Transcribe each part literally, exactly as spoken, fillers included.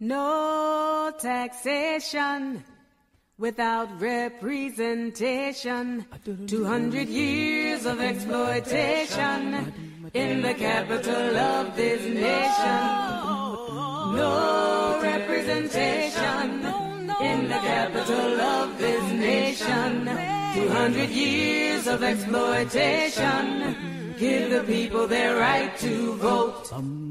No taxation without representation. Two hundred years of exploitation in the capital of this nation. No representation in the capital of this nation. Two hundred years of exploitation. Give the people their right to vote.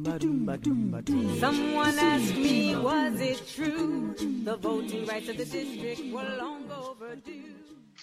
Someone asked me, was it true? The voting rights of the district were long overdue.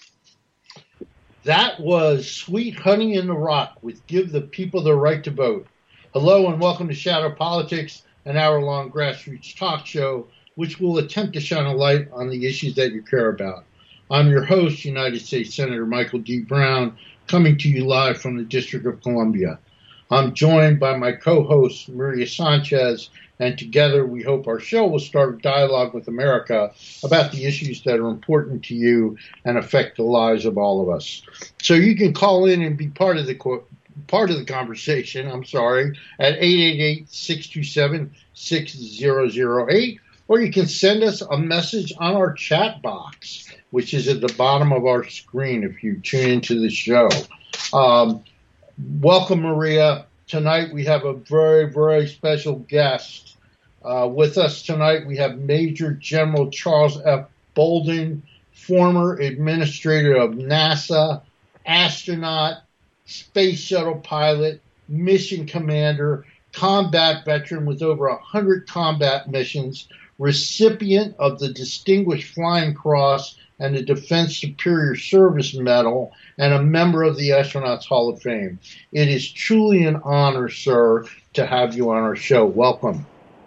That was Sweet Honey in the Rock with Give the People their Right to Vote. Hello and welcome to Shadow Politics, an hour-long grassroots talk show which will attempt to shine a light on the issues that you care about. I'm your host, United States Senator Michael D. Brown, coming to you live from the District of Columbia. I'm joined by my co-host, Maria Sanchez, and together we hope our show will start a dialogue with America about the issues that are important to you and affect the lives of all of us. So you can call in and be part of the part of the conversation, I'm sorry, at eight eight eight, six two seven, six zero zero eight, or you can send us a message on our chat box, which is at the bottom of our screen if you tune into the show. Um, welcome, Maria. Tonight we have a very, very special guest. Uh, with us tonight we have Major General Charles F. Bolden, former administrator of NASA, astronaut, space shuttle pilot, mission commander, combat veteran with over one hundred combat missions, recipient of the Distinguished Flying Cross and the Defense Superior Service Medal, and a member of the Astronauts Hall of Fame. It is truly an honor, sir, to have you on our show. Welcome.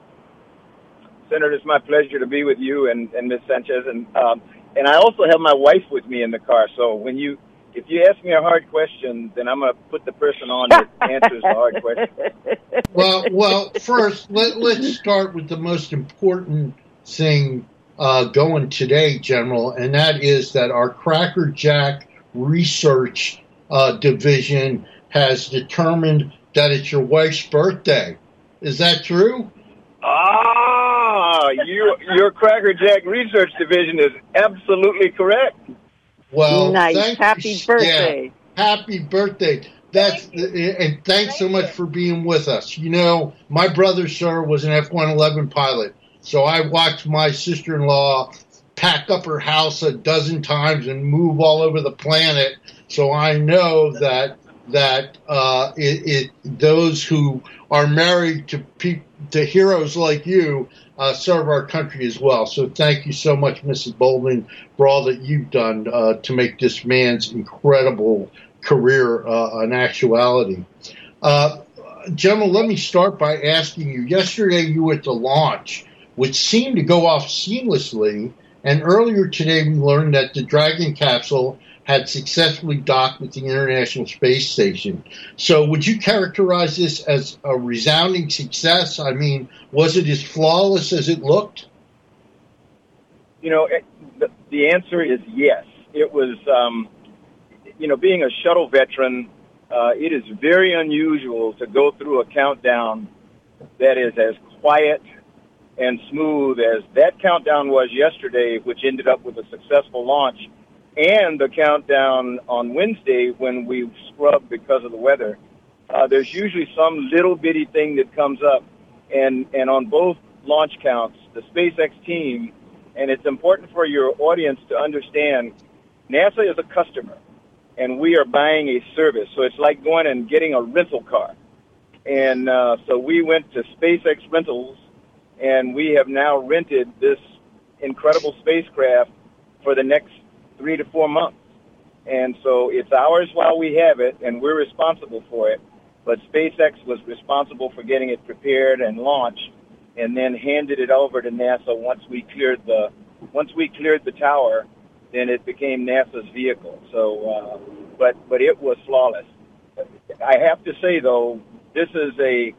Senator, it's my pleasure to be with you and, and Miz Sanchez. And um, and I also have my wife with me in the car. So when you, if you ask me a hard question, then I'm going to put the person on that answers the hard question. Well, well, first, let, let's start with the most important thing Uh, going today, General, and that is that our Cracker Jack Research uh, Division has determined that it's your wife's birthday. Is that true? Ah, you, your Cracker Jack Research Division is absolutely correct. Well, nice. Thank Happy you. birthday. Yeah, happy birthday. That's Thank and thanks so much for being with us. You know, my brother, sir, was an F one eleven pilot. So I watched my sister-in-law pack up her house a dozen times and move all over the planet. So I know that that uh, it, it those who are married to pe- to heroes like you uh, serve our country as well. So thank you so much, Missus Bolden, for all that you've done uh, to make this man's incredible career uh, an actuality. Uh, General, let me start by asking you. Yesterday, you were at the launch, which seemed to go off seamlessly, and earlier today we learned that the Dragon capsule had successfully docked with the International Space Station. So would you characterize this as a resounding success? I mean, was it as flawless as it looked? You know, it, the, the answer is yes. It was, um, you know, being a shuttle veteran, uh, it is very unusual to go through a countdown that is as quiet and smooth as that countdown was yesterday, which ended up with a successful launch, and the countdown on Wednesday when we scrubbed because of the weather. Uh, there's usually some little bitty thing that comes up, and, and on both launch counts, the SpaceX team, and it's important for your audience to understand, NASA is a customer, and we are buying a service. So it's like going and getting a rental car. And uh, so we went to SpaceX Rentals, and we have now rented this incredible spacecraft for the next three to four months. And so it's ours while we have it, and we're responsible for it. But SpaceX was responsible for getting it prepared and launched, and then handed it over to NASA once we cleared the once we cleared the tower. Then it became NASA's vehicle. So, uh, but but it was flawless. I have to say though, this is a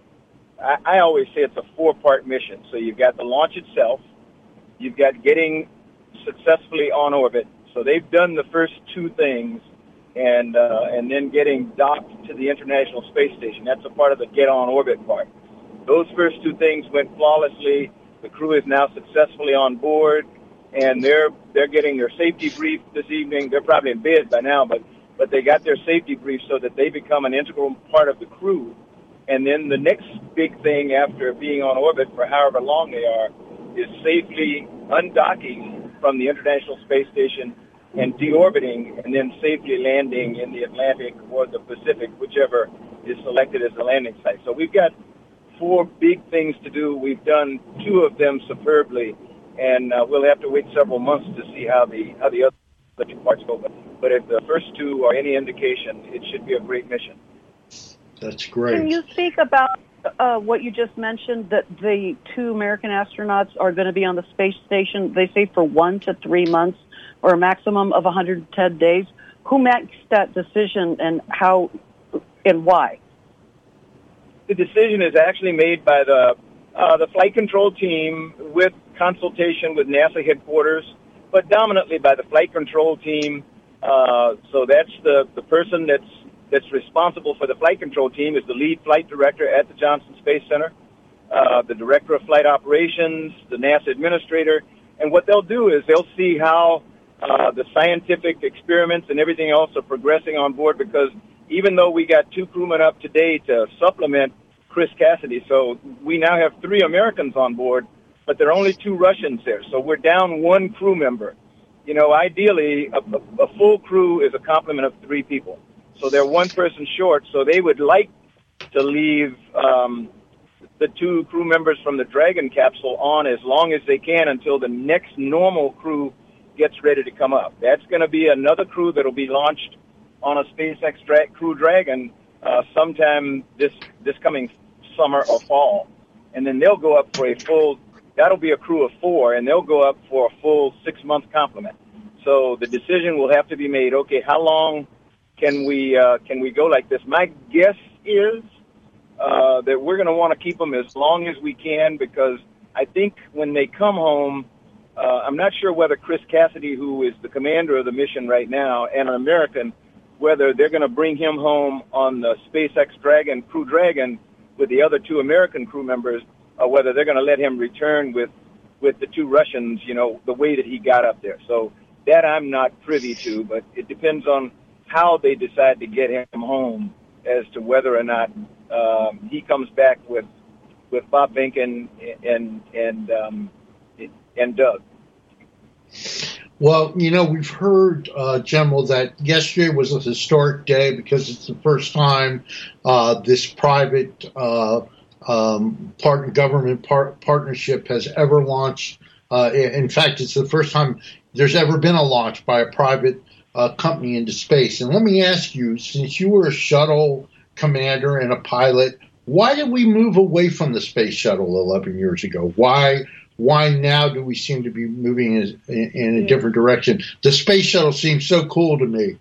I always say it's a four-part mission. So you've got the launch itself, you've got getting successfully on orbit. So they've done the first two things, and uh, and then getting docked to the International Space Station. That's a part of the get on orbit part. Those first two things went flawlessly. The crew is now successfully on board, and they're they're getting their safety brief this evening. They're probably in bed by now, but but they got their safety brief so that they become an integral part of the crew. And then the next big thing after being on orbit for however long they are is safely undocking from the International Space Station and deorbiting, and then safely landing in the Atlantic or the Pacific, whichever is selected as the landing site. So we've got four big things to do. We've done two of them superbly, and uh, we'll have to wait several months to see how the how the other two parts go. But, but if the first two are any indication, it should be a great mission. That's great. Can you speak about uh, what you just mentioned, that the two American astronauts are going to be on the space station, they say for one to three months or a maximum of one hundred ten days? Who makes that decision, and how and why? The decision is actually made by the uh, the flight control team with consultation with NASA headquarters, but dominantly by the flight control team. Uh, so that's the, the person that's that's responsible for the flight control team is the lead flight director at the Johnson Space Center, uh, the director of flight operations, the NASA administrator, and what they'll do is they'll see how uh, the scientific experiments and everything else are progressing on board, because even though we got two crewmen up today to supplement Chris Cassidy, so we now have three Americans on board, but there are only two Russians there. So we're down one crew member. You know, ideally, a, a, a full crew is a complement of three people. So they're one person short, so they would like to leave um, the two crew members from the Dragon capsule on as long as they can until the next normal crew gets ready to come up. That's going to be another crew that will be launched on a SpaceX Dra- Crew Dragon uh, sometime this this coming summer or fall. And then they'll go up for a full, that'll be a crew of four, and they'll go up for a full six-month complement. So the decision will have to be made, okay, how long can we uh, can we go like this? My guess is uh, that we're going to want to keep them as long as we can, because I think when they come home, uh, I'm not sure whether Chris Cassidy, who is the commander of the mission right now, and an American, whether they're going to bring him home on the SpaceX Dragon, Crew Dragon, with the other two American crew members, or whether they're going to let him return with, with the two Russians, you know, the way that he got up there. So that I'm not privy to, but it depends on how they decide to get him home as to whether or not um, he comes back with with Bob Behnken and and um, and Doug. Well, you know, we've heard, uh, General, that yesterday was a historic day because it's the first time uh, this private uh, um, part government part partnership has ever launched. Uh, in fact, it's the first time there's ever been a launch by a private uh, company into space. And let me ask you, since you were a shuttle commander and a pilot, why did we move away from the space shuttle eleven years ago? Why? Why now do we seem to be moving in, in a different direction? The space shuttle seems so cool to me.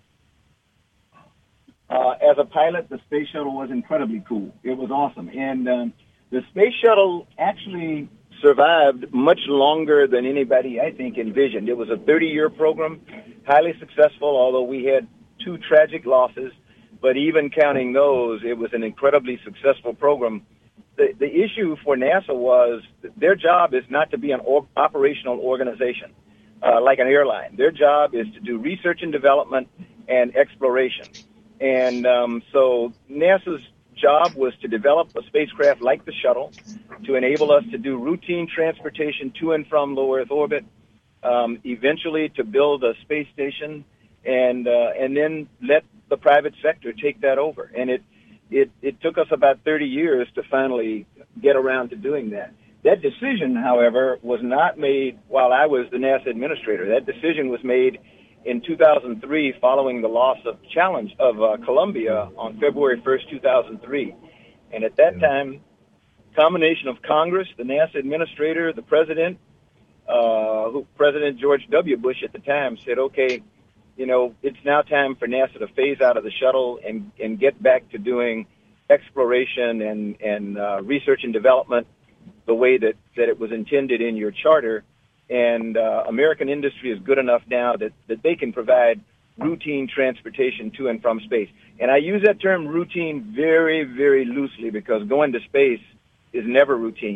Uh, as a pilot, the space shuttle was incredibly cool. It was awesome. And um, the space shuttle actually survived much longer than anybody, I think, envisioned. It was a thirty-year program, highly successful, although we had two tragic losses. But even counting those, it was an incredibly successful program. The, the issue for NASA was their job is not to be an or, operational organization uh, like an airline. Their job is to do research and development and exploration. And um, so NASA's job was to develop a spacecraft like the shuttle to enable us to do routine transportation to and from low Earth orbit, um, eventually to build a space station, and uh, and then let the private sector take that over. And it It, it took us about thirty years to finally get around to doing that. That decision, however, was not made while I was the NASA administrator. That decision was made in two thousand three following the loss of Challenge of uh, Columbia on February first, two thousand three. And at that time, combination of Congress, the NASA administrator, the president, uh, who, President George W. Bush at the time said, okay, you know, it's now time for NASA to phase out of the shuttle and, and get back to doing exploration and, and uh, research and development the way that, that it was intended in your charter. And uh, American industry is good enough now that, that they can provide routine transportation to and from space. And I use that term routine very, very loosely, because going to space is never routine.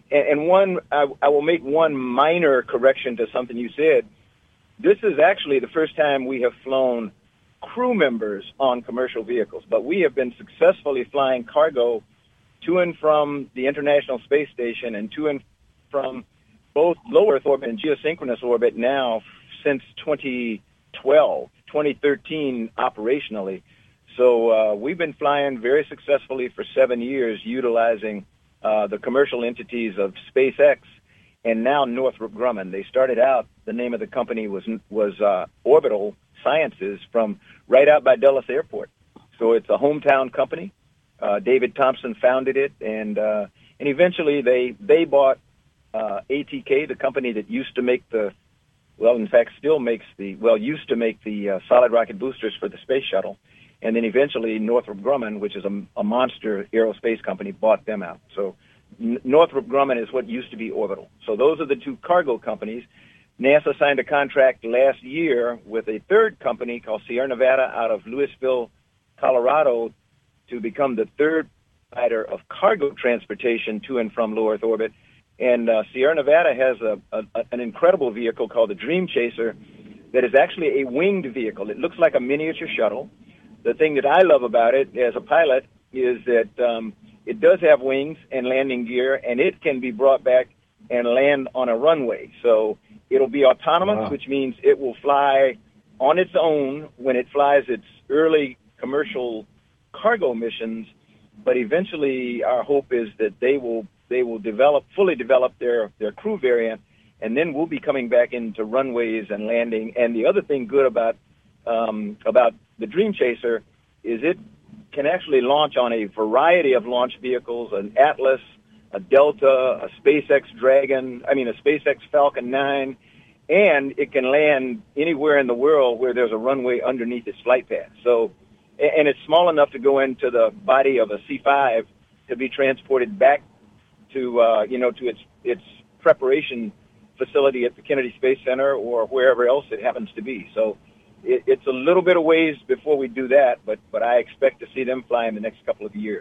and, and one, I, I will make one minor correction to something you said. This is actually the first time we have flown crew members on commercial vehicles, but we have been successfully flying cargo to and from the International Space Station and to and from both low Earth orbit and geosynchronous orbit now since twenty twelve, twenty thirteen operationally. So uh, we've been flying very successfully for seven years utilizing uh, the commercial entities of SpaceX and now Northrop Grumman. They started out, the name of the company was was uh, Orbital Sciences from right out by Dulles Airport. So it's a hometown company. Uh, David Thompson founded it, and uh, and eventually they they bought uh, A T K, the company that used to make the, well, in fact, still makes the, well, used to make the uh, solid rocket boosters for the space shuttle. And then eventually Northrop Grumman, which is a, a monster aerospace company, bought them out. So N- Northrop Grumman is what used to be Orbital. So those are the two cargo companies. NASA signed a contract last year with a third company called Sierra Nevada out of Louisville, Colorado, to become the third provider of cargo transportation to and from low Earth orbit. And uh, Sierra Nevada has a, a, an incredible vehicle called the Dream Chaser that is actually a winged vehicle. It looks like a miniature shuttle. The thing that I love about it as a pilot is that um, it does have wings and landing gear, and it can be brought back and land on a runway. So it'll be autonomous, wow. which means it will fly on its own when it flies its early commercial cargo missions, but eventually our hope is that they will they will develop fully develop their their crew variant, and then we'll be coming back into runways and landing. And the other thing good about um, about the Dream Chaser is it can actually launch on a variety of launch vehicles: an Atlas, a Delta, a SpaceX Dragon, I mean a SpaceX Falcon nine, and it can land anywhere in the world where there's a runway underneath its flight path. So. And it's small enough to go into the body of a C five to be transported back to, uh, you know, to its its preparation facility at the Kennedy Space Center or wherever else it happens to be. So it, it's a little bit of ways before we do that, but, but I expect to see them fly in the next couple of years.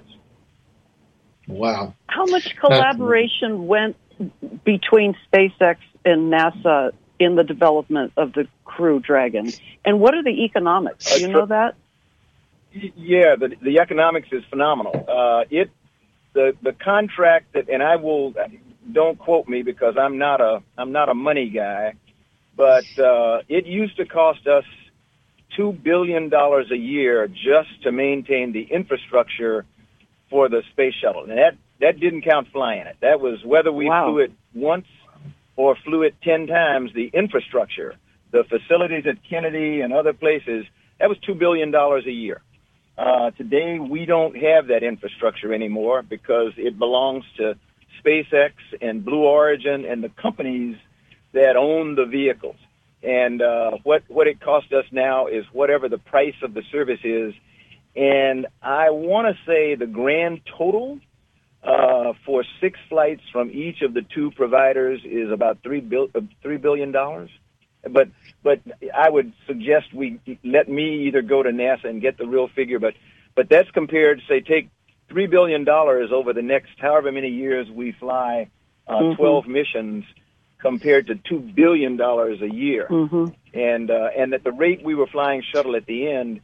Wow. How much collaboration went between SpaceX and NASA in the development of the Crew Dragon? And what are the economics? Do you know that? Yeah, the the economics is phenomenal. Uh, it the the contract that, and I will don't quote me because I'm not a I'm not a money guy, but uh, it used to cost us two billion dollars a year just to maintain the infrastructure for the space shuttle, and that that didn't count flying it. That was whether we wow. flew it once or flew it ten times. The infrastructure, the facilities at Kennedy and other places, that was two billion dollars a year. Uh, today, we don't have that infrastructure anymore because it belongs to SpaceX and Blue Origin and the companies that own the vehicles. And uh, what, what it costs us now is whatever the price of the service is. And I want to say the grand total uh, for six flights from each of the two providers is about three bil- uh, three billion dollars. But but I would suggest we let me either go to NASA and get the real figure. But but that's compared, say, take three billion dollars over the next however many years we fly uh, mm-hmm. twelve missions compared to two billion dollars a year. Mm-hmm. And uh, and at the rate we were flying shuttle at the end,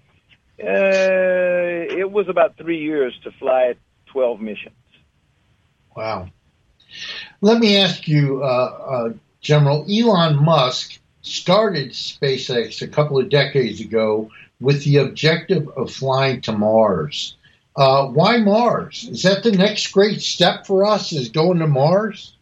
uh, it was about three years to fly twelve missions. Wow. Let me ask you, uh, uh, General, Elon Musk started SpaceX a couple of decades ago with the objective of flying to Mars. Uh, why Mars? Is that the next great step for us, is going to Mars?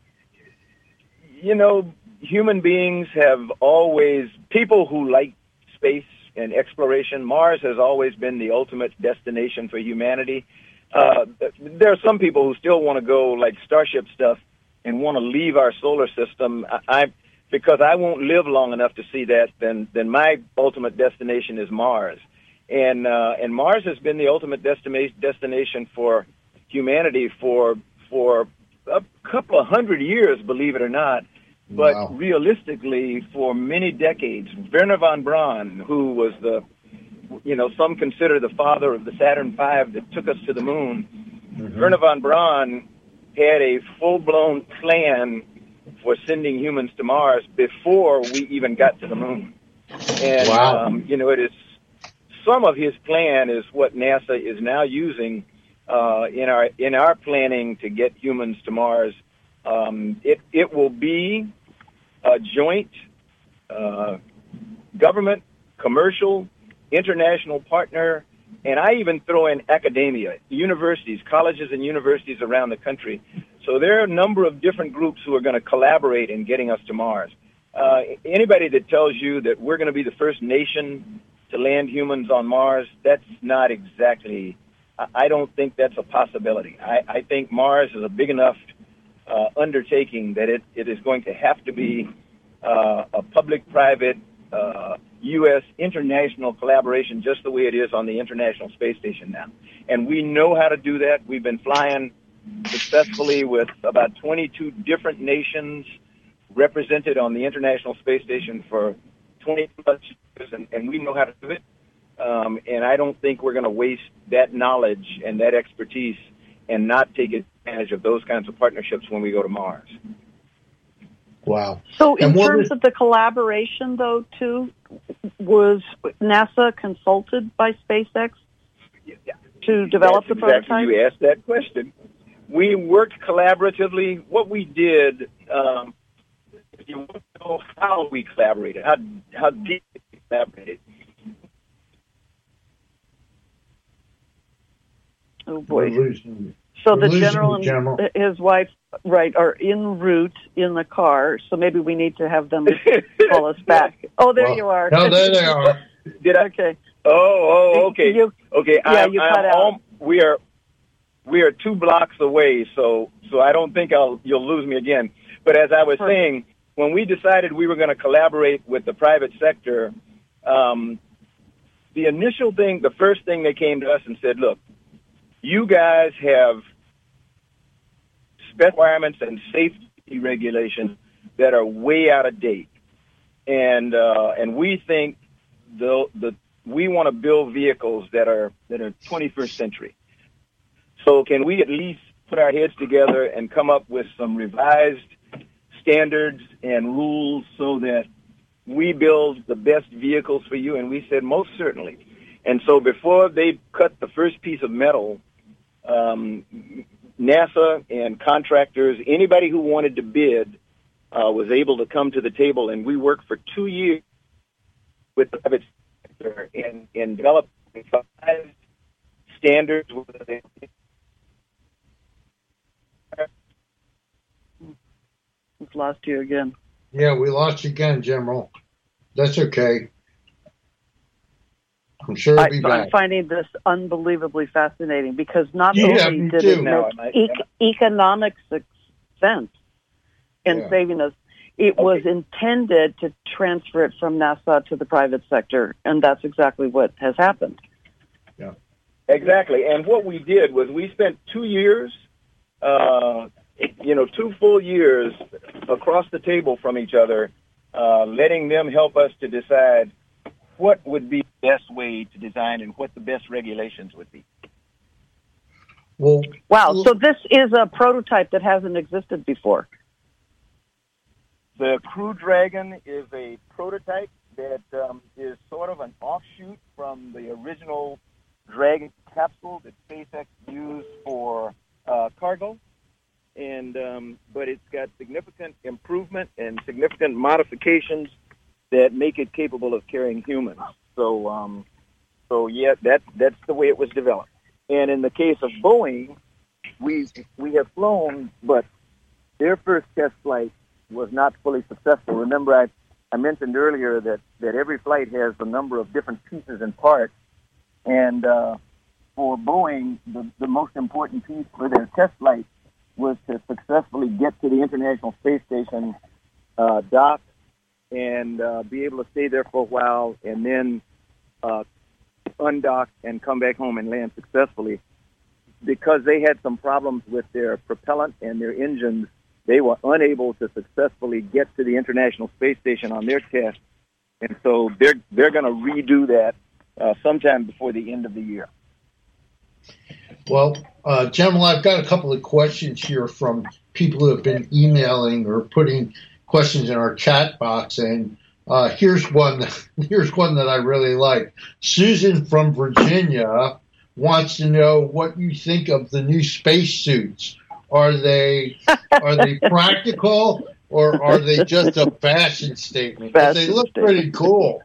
You know, human beings have always, people who like space and exploration, Mars has always been the ultimate destination for humanity. Uh, there are some people who still want to go like Starship stuff and want to leave our solar system. I, I Because I won't live long enough to see that, then then my ultimate destination is Mars, and uh, and Mars has been the ultimate destination destination for humanity for for a couple of hundred years, believe it or not. But wow. realistically, for many decades, Wernher von Braun, who was the, you know, some consider the father of the Saturn five that took us to the moon, mm-hmm. Wernher von Braun had a full-blown plan for sending humans to Mars before we even got to the moon. And, wow. um, you know, it is some of his plan is what NASA is now using uh, in our in our planning to get humans to Mars. Um, it, it will be a joint uh, government, commercial, international partner, and I even throw in academia, universities, colleges and universities around the country. So there are a number of different groups who are going to collaborate in getting us to Mars. Uh, anybody that tells you that we're going to be the first nation to land humans on Mars, that's not exactly, I don't think that's a possibility. I, I think Mars is a big enough uh, undertaking that it, it is going to have to be uh, a public-private uh, U S international collaboration, just the way it is on the International Space Station now. And we know how to do that. We've been flying successfully with about twenty-two different nations represented on the International Space Station for twenty plus years, and, and we know how to do it. Um, and I don't think we're going to waste that knowledge and that expertise and not take advantage of those kinds of partnerships when we go to Mars. Wow. So in And terms was- of the collaboration, though, too, was NASA consulted by SpaceX to develop That's the exactly, prototype? you asked that question. We worked collaboratively. What we did, um, if you want to know how we collaborated, how, how deep we collaborated. Oh, We're boy. losing, So we're the losing general the general. and his wife, right, are en route in the car, so maybe we need to have them call us back. Oh, there Well, you are. No, there they are. Did I? Okay. Oh, oh, okay. You- okay, yeah, I'm, you I'm cut out. all, we are we are two blocks away, so so I don't think I'll you'll lose me again. But as I was Perfect. saying, when we decided we were going to collaborate with the private sector, um, the initial thing, the first thing they came to us and said, look, you guys have spec requirements and safety regulations that are way out of date, and uh, and we think the the we want to build vehicles that are that are twenty-first century. So can we at least put our heads together and come up with some revised standards and rules so that we build the best vehicles for you? And we said, most certainly. And so before they cut the first piece of metal, um, NASA and contractors, anybody who wanted to bid, uh, was able to come to the table, and we worked for two years with the private sector and, and developed five standards. We've lost you again. Yeah, we lost you again, General. That's okay. I'm sure I, it'll be I'm back. finding this unbelievably fascinating because not Yeah, only me did too. it Now, make I- e- economic sense in Yeah. saving us, it Okay. was intended to transfer it from NASA to the private sector, and that's exactly what has happened. Exactly. And what we did was we spent two years, uh, you know, two full years across the table from each other, uh, letting them help us to decide what would be the best way to design and what the best regulations would be. Well, Wow, well, so this is a prototype that hasn't existed before. The Crew Dragon is a prototype that um, is sort of an offshoot from the original Dragon capsule that SpaceX used for uh, cargo, and um, but it's got significant improvement and significant modifications that make it capable of carrying humans. So, um, so yeah, that that's the way it was developed. And in the case of Boeing, we we have flown, but their first test flight was not fully successful. Remember, I, I mentioned earlier that, that every flight has a number of different pieces and parts. And uh, for Boeing, the, the most important piece for their test flight was to successfully get to the International Space Station, uh, dock, and uh, be able to stay there for a while, and then uh, undock and come back home and land successfully. Because they had some problems with their propellant and their engines, they were unable to successfully get to the International Space Station on their test, and so they're they're going to redo that uh, sometime before the end of the year. Well, uh, General, I've got a couple of questions here from people who have been emailing or putting questions in our chat box, and uh, here's one. Here's one that I really like. Susan from Virginia wants to know what you think of the new spacesuits. Are they are they practical, or are they just a fashion statement? Fashion they look statement. pretty cool.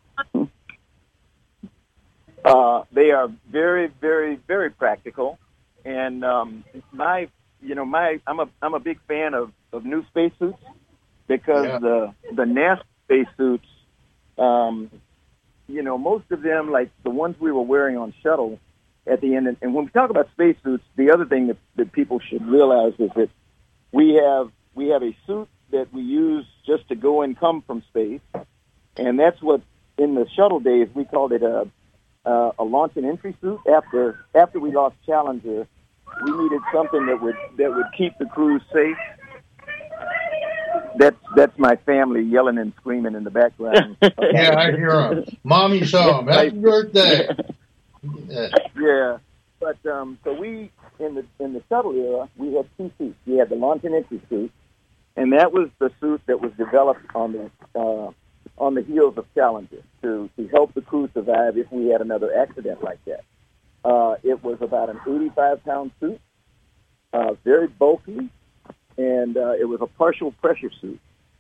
Uh, they are very, very, very practical, and um, my, you know, my, I'm a, I'm a big fan of, of new spacesuits because Yeah. the the NASA spacesuits, um, you know, most of them, like the ones we were wearing on shuttle at the end, and, and when we talk about spacesuits, the other thing that, that people should realize is that we have we have a suit that we use just to go and come from space, and that's what in the shuttle days we called it a Uh, a launch and entry suit. After after we lost Challenger, we needed something that would that would keep the crew safe. That's that's my family yelling and screaming in the background. Yeah, I hear them. Mommy's home. Happy birthday. Yeah. Yeah, but um, so we in the in the shuttle era we had two suits. We had the launch and entry suit, and that was the suit that was developed on the uh, on the heels of Challenger to, to help the crew survive if we had another accident like that. Uh, it was about an eighty-five pound suit, uh, very bulky, and uh, it was a partial pressure suit.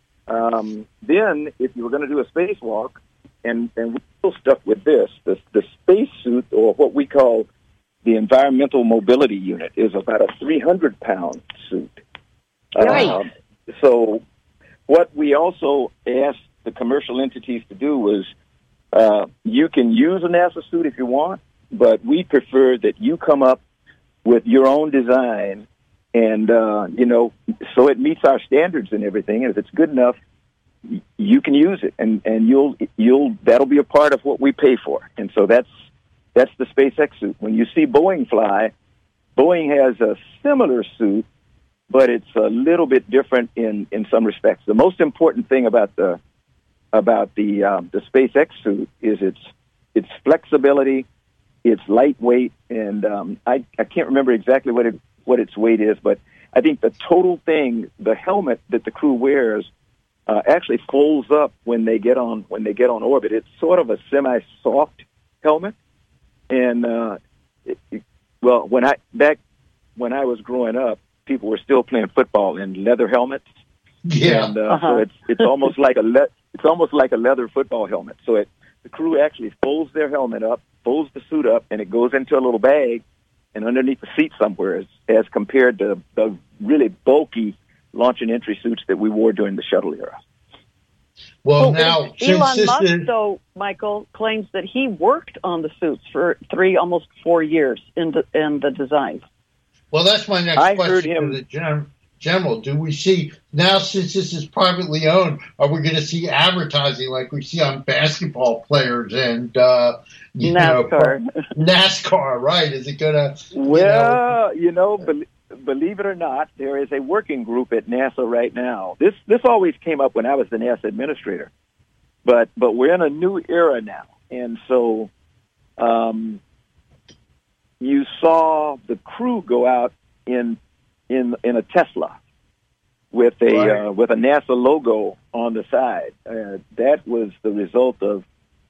Um, then, if you were going to do a spacewalk, and, and we're still stuck with this, the, the space suit, or what we call the Environmental Mobility Unit, is about a three hundred pound suit. Right. Uh, so what we also asked the commercial entities to do was uh, you can use a NASA suit if you want, but we prefer that you come up with your own design and, uh, you know, so it meets our standards and everything. And if it's good enough, you can use it, and, and you'll you'll that'll be a part of what we pay for. And so that's that's the SpaceX suit. When you see Boeing fly, Boeing has a similar suit, but it's a little bit different in, in some respects. The most important thing about the about the um, the SpaceX suit is its its flexibility, its lightweight, and um, I I can't remember exactly what it what its weight is, but I think the total thing, the helmet that the crew wears, uh, actually folds up when they get on when they get on orbit. It's sort of a semi-soft helmet, and uh, it, it, well, when I back when I was growing up, people were still playing football in leather helmets. Yeah. And uh, Uh-huh. so it's it's almost like a le- it's almost like a leather football helmet. So it the crew actually folds their helmet up, folds the suit up, and it goes into a little bag and underneath the seat somewhere, as, as compared to the really bulky launch and entry suits that we wore during the shuttle era. Well, Well, now, since Elon this Musk, is, though, Michael, claims that he worked on the suits for three, almost four years in the, in the design. well, that's my next I question heard him- to the gen- general. Do we see, now since this is privately owned, are we going to see advertising like we see on basketball players and, uh, you NASCAR. know, NASCAR, right? Is it going to, Well, you know, be- believe it or not, there is a working group at NASA right now. This this always came up when I was the NASA administrator, but but we're in a new era now, and so um, you saw the crew go out in in in a Tesla with a Right. uh, with a NASA logo on the side. Uh, that was the result of,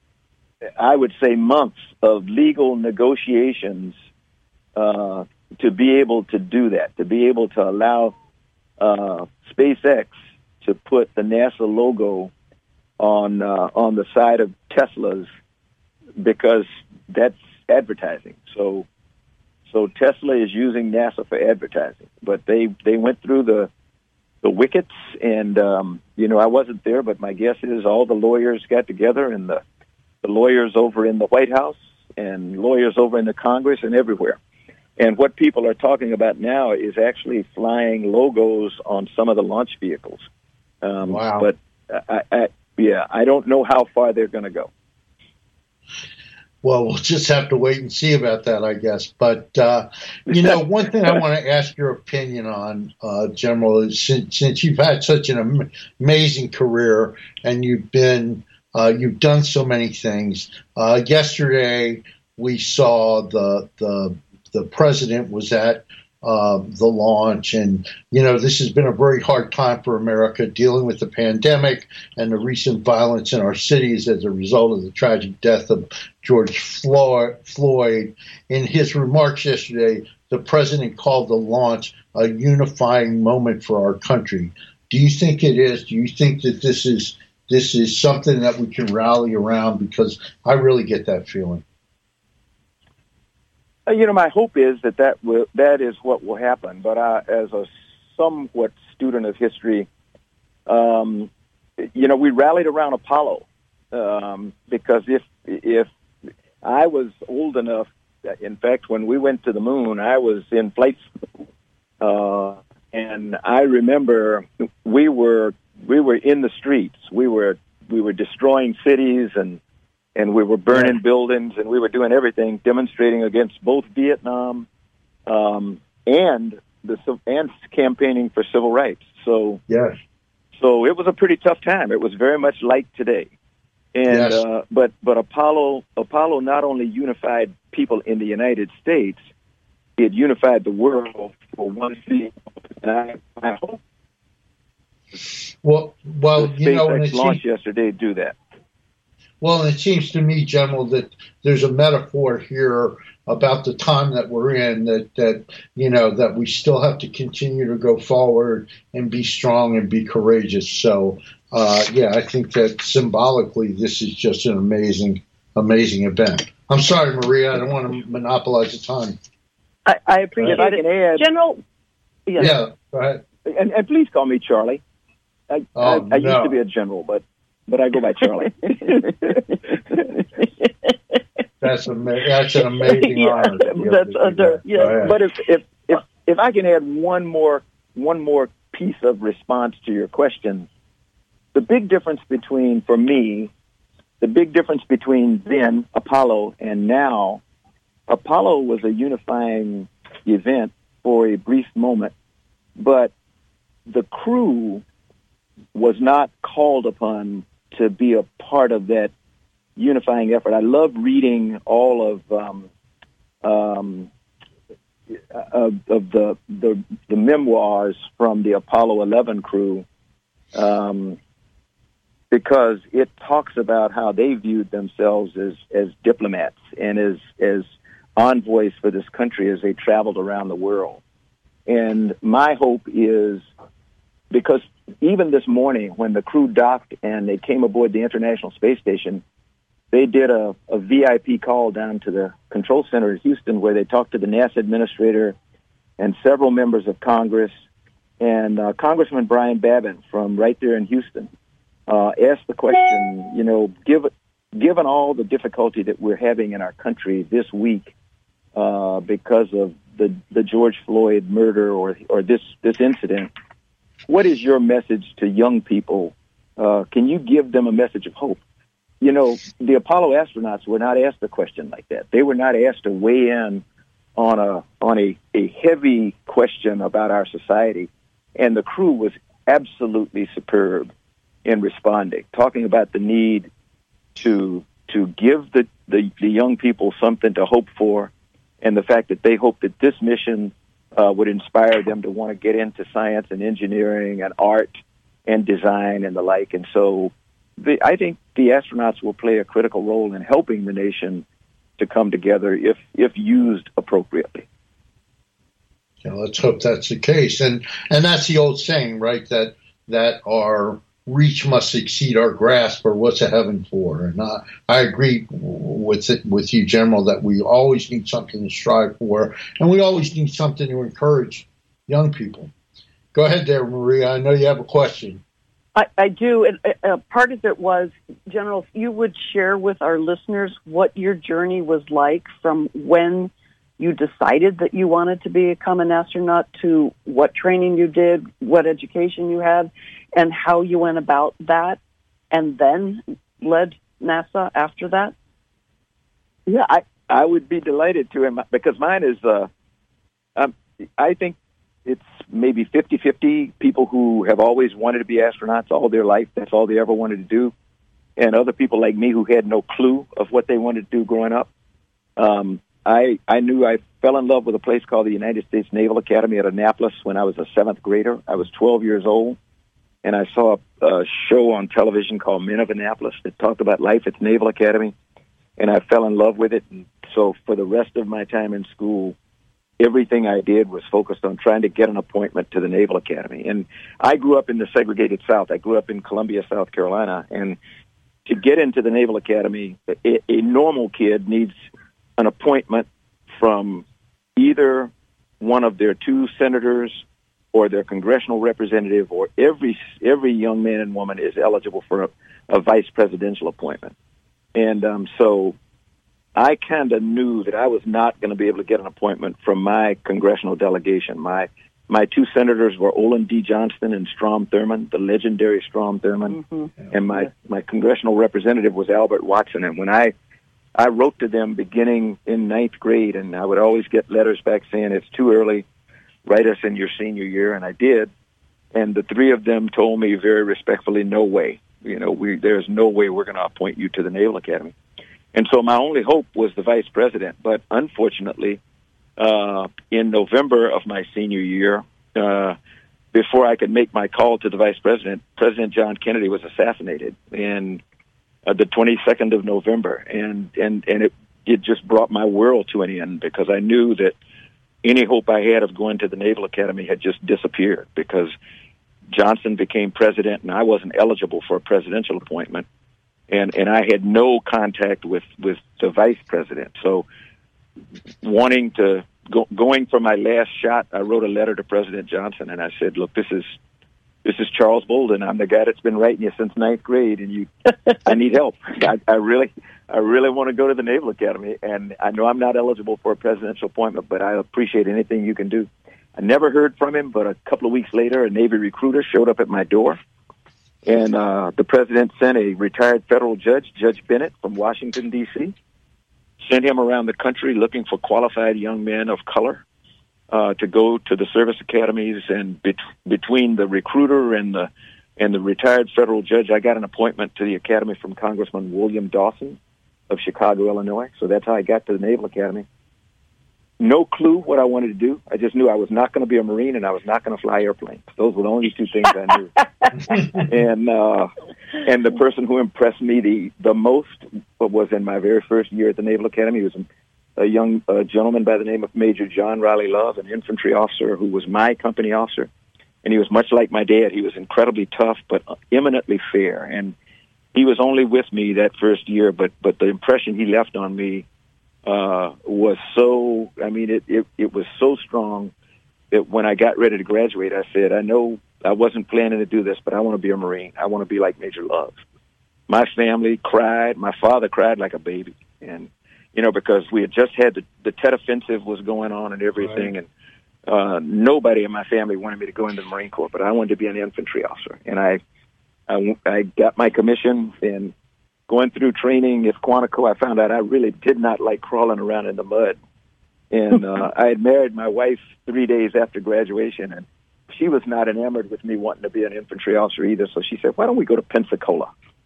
I would say, months of legal negotiations uh, to be able to do that, to be able to allow uh, SpaceX to put the NASA logo on uh, on the side of Teslas, because that's advertising. So so Tesla is using NASA for advertising, but they, they went through the the wickets, and um, you know, I wasn't there, but my guess is all the lawyers got together, and the the lawyers over in the White House and lawyers over in the Congress and everywhere. And what people are talking about now is actually flying logos on some of the launch vehicles. Um, Wow. But, I, I, yeah, I don't know how far they're going to go. well, we'll just have to wait and see about that, I guess. But, uh, you know, one thing I want to ask your opinion on, uh, General, is since, since you've had such an am- amazing career and you've been, uh, you've done so many things. Uh, yesterday, we saw the, the the president was at uh, the launch. And, you know, this has been a very hard time for America dealing with the pandemic and the recent violence in our cities as a result of the tragic death of George Floyd. In his remarks yesterday, the president called the launch a unifying moment for our country. Do you think it is? Do you think that this is this is something that we can rally around? Because I really get that feeling. Uh, you know, my hope is that that, will, that is what will happen. But I, as a somewhat student of history, um, you know, we rallied around Apollo um, because if if I was old enough, in fact, when we went to the moon, I was in flight school, uh, and I remember we were we were in the streets. We were we were destroying cities and. And we were burning buildings, and we were doing everything, demonstrating against both Vietnam um, and the and campaigning for civil rights. So, yes. so it was a pretty tough time. It was very much like today. And yes. uh, but but Apollo Apollo not only unified people in the United States, it unified the world for one thing. And I, I hope. Well, well, the you know, SpaceX launch yesterday do that. Well, it seems to me, General, that there's a metaphor here about the time that we're in, that, that, you know, that we still have to continue to go forward and be strong and be courageous. So, uh, yeah, I think that symbolically this is just an amazing, amazing event. I'm sorry, Maria, I don't want to monopolize the time. I, I appreciate right. it. I can add, General, yes. Yeah, go ahead. And, and please call me Charlie. I, oh, I, I no. used to be a general, but But I go by Charlie. that's ama- That's an amazing yeah, honor. That's under, yeah. But if, if if if I can add one more one more piece of response to your question, the big difference between for me, the big difference between then Apollo and now, Apollo was a unifying event for a brief moment, but the crew was not called upon to be a part of that unifying effort. I love reading all of um, um, of, of the, the the memoirs from the Apollo eleven crew um, because it talks about how they viewed themselves as, as diplomats and as as envoys for this country as they traveled around the world. And my hope is, because even this morning, when the crew docked and they came aboard the International Space Station, they did a, a V I P call down to the control center in Houston where they talked to the NASA administrator and several members of Congress. And uh, Congressman Brian Babin from right there in Houston uh, asked the question, you know, give, given all the difficulty that we're having in our country this week uh, because of the, the George Floyd murder or, or this, this incident, what is your message to young people? Uh, can you give them a message of hope? You know, the Apollo astronauts were not asked a question like that. They were not asked to weigh in on a on a, a heavy question about our society. And the crew was absolutely superb in responding, talking about the need to to give the, the, the young people something to hope for, and the fact that they hope that this mission Uh, would inspire them to want to get into science and engineering and art and design and the like. And so the, I think the astronauts will play a critical role in helping the nation to come together if if used appropriately. Yeah, let's hope that's the case. And and that's the old saying, right, that that our reach must exceed our grasp, or what's a heaven for? And I, I agree with it, with you, General, that we always need something to strive for, and we always need something to encourage young people. Go ahead there, Maria. I know you have a question. I, I do. And uh, part of it was, General, if you would share with our listeners what your journey was like from when you decided that you wanted to become an astronaut to what training you did, what education you had, and how you went about that, and then led NASA after that? Yeah, I, I would be delighted to, because mine is, uh, um, I think it's maybe fifty-fifty people who have always wanted to be astronauts all their life. That's all they ever wanted to do. And other people like me who had no clue of what they wanted to do growing up. Um, I I knew I fell in love with a place called the United States Naval Academy at Annapolis when I was a seventh grader. I was twelve years old, and I saw a, a show on television called Men of Annapolis that talked about life at the Naval Academy, and I fell in love with it. And so for the rest of my time in school, everything I did was focused on trying to get an appointment to the Naval Academy. And I grew up in the segregated South. I grew up in Columbia, South Carolina, and to get into the Naval Academy, a, a normal kid needs an appointment from either one of their two senators or their congressional representative, or every every young man and woman is eligible for a, a vice presidential appointment. And um, so I kind of knew that I was not going to be able to get an appointment from my congressional delegation. My my two senators were Olin D. Johnston and Strom Thurmond, the legendary Strom Thurmond, mm-hmm. and my, my congressional representative was Albert Watson. And when I I wrote to them beginning in ninth grade, and I would always get letters back saying, it's too early, write us in your senior year, and I did. And the three of them told me very respectfully, no way. You know, we there's no way we're going to appoint you to the Naval Academy. And so my only hope was the vice president. But unfortunately, uh, in November of my senior year, uh, before I could make my call to the vice president, President John Kennedy was assassinated in uh, the twenty-second of November. And, and, and it, it just brought my world to an end, because I knew that any hope I had of going to the Naval Academy had just disappeared, because Johnson became president and I wasn't eligible for a presidential appointment. And, and I had no contact with, with the vice president. So wanting to go, going for my last shot, I wrote a letter to President Johnson, and I said, look, this is, this is Charles Bolden. I'm the guy that's been writing you since ninth grade, and you, I need help. I, I really, I really want to go to the Naval Academy, and I know I'm not eligible for a presidential appointment, but I appreciate anything you can do. I never heard from him, but a couple of weeks later, a Navy recruiter showed up at my door. And uh, the president sent a retired federal judge, Judge Bennett, from Washington, D C, sent him around the country looking for qualified young men of color uh, to go to the service academies. And bet- between the recruiter and the and the retired federal judge, I got an appointment to the academy from Congressman William Dawson of Chicago, Illinois. So that's how I got to the Naval Academy. No clue what I wanted to do. I just knew I was not going to be a Marine and I was not going to fly airplanes. Those were the only two things I knew. and uh, and the person who impressed me the, the most was in my very first year at the Naval Academy. He was a young uh, gentleman by the name of Major John Riley Love, an infantry officer who was my company officer. And he was much like my dad. He was incredibly tough but eminently fair. And he was only with me that first year, but, but the impression he left on me uh, was so, I mean, it, it, it was so strong that when I got ready to graduate, I said, I know I wasn't planning to do this, but I want to be a Marine. I want to be like Major Love. My family cried. My father cried like a baby. And, you know, because we had just had the, the Tet Offensive was going on and everything. Right. And uh, nobody in my family wanted me to go into the Marine Corps, but I wanted to be an infantry officer. And I, I, I got my commission, and going through training at Quantico, I found out I really did not like crawling around in the mud. And uh, I had married my wife three days after graduation, and she was not enamored with me wanting to be an infantry officer either. So she said, why don't we go to Pensacola?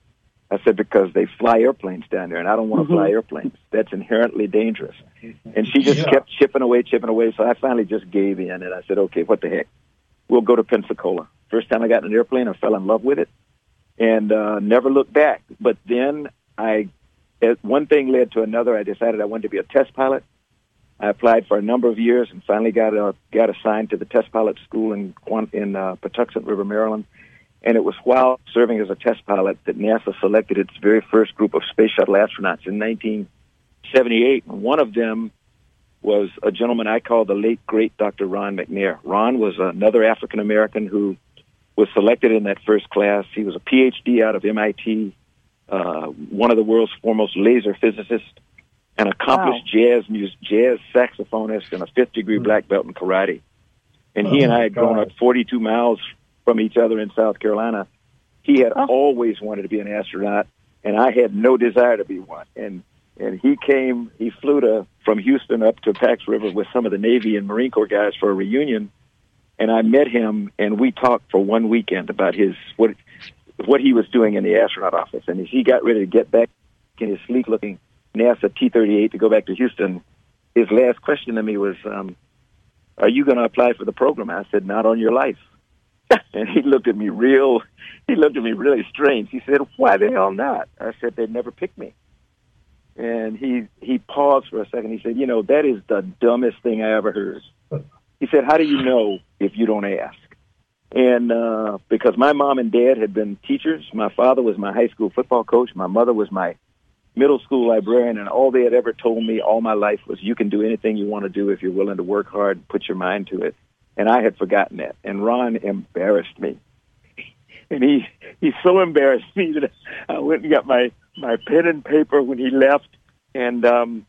I said, because they fly airplanes down there, and I don't want to mm-hmm. fly airplanes. That's inherently dangerous. And she just yeah. kept chipping away, chipping away. So I finally just gave in, and I said, okay, what the heck? We'll go to Pensacola. First time I got in an airplane, I fell in love with it and uh, never looked back. But then I, one thing led to another. I decided I wanted to be a test pilot. I applied for a number of years and finally got uh, got assigned to the test pilot school in in uh, Patuxent River, Maryland. And it was while serving as a test pilot that NASA selected its very first group of space shuttle astronauts in nineteen seventy-eight. And one of them was a gentleman I call the late, great Doctor Ron McNair. Ron was another African-American who was selected in that first class. He was a P H D out of M I T, uh, one of the world's foremost laser physicists, an accomplished wow. jazz music, jazz saxophonist, and a fifth-degree mm-hmm. black belt in karate. And oh, he and I had God. grown up forty-two miles from each other in South Carolina. He had oh. always wanted to be an astronaut, and I had no desire to be one. And and he came, he flew to from Houston up to Pax River with some of the Navy and Marine Corps guys for a reunion. And I met him, and we talked for one weekend about his what what he was doing in the astronaut office. And as he got ready to get back in his sleek-looking NASA T thirty-eight to go back to Houston, his last question to me was, um, "Are you going to apply for the program?" I said, "Not on your life." And he looked at me real. He looked at me really strange. He said, "Why the hell not?" I said, "They'd never pick me." And he he paused for a second. He said, "You know, that is the dumbest thing I ever heard." He said, "How do you know if you don't ask?" And uh, because my mom and dad had been teachers, my father was my high school football coach, my mother was my middle school librarian, and all they had ever told me all my life was, you can do anything you want to do if you're willing to work hard and put your mind to it. And I had forgotten that. And Ron embarrassed me. And he, he so embarrassed me that I went and got my, my pen and paper when he left and um,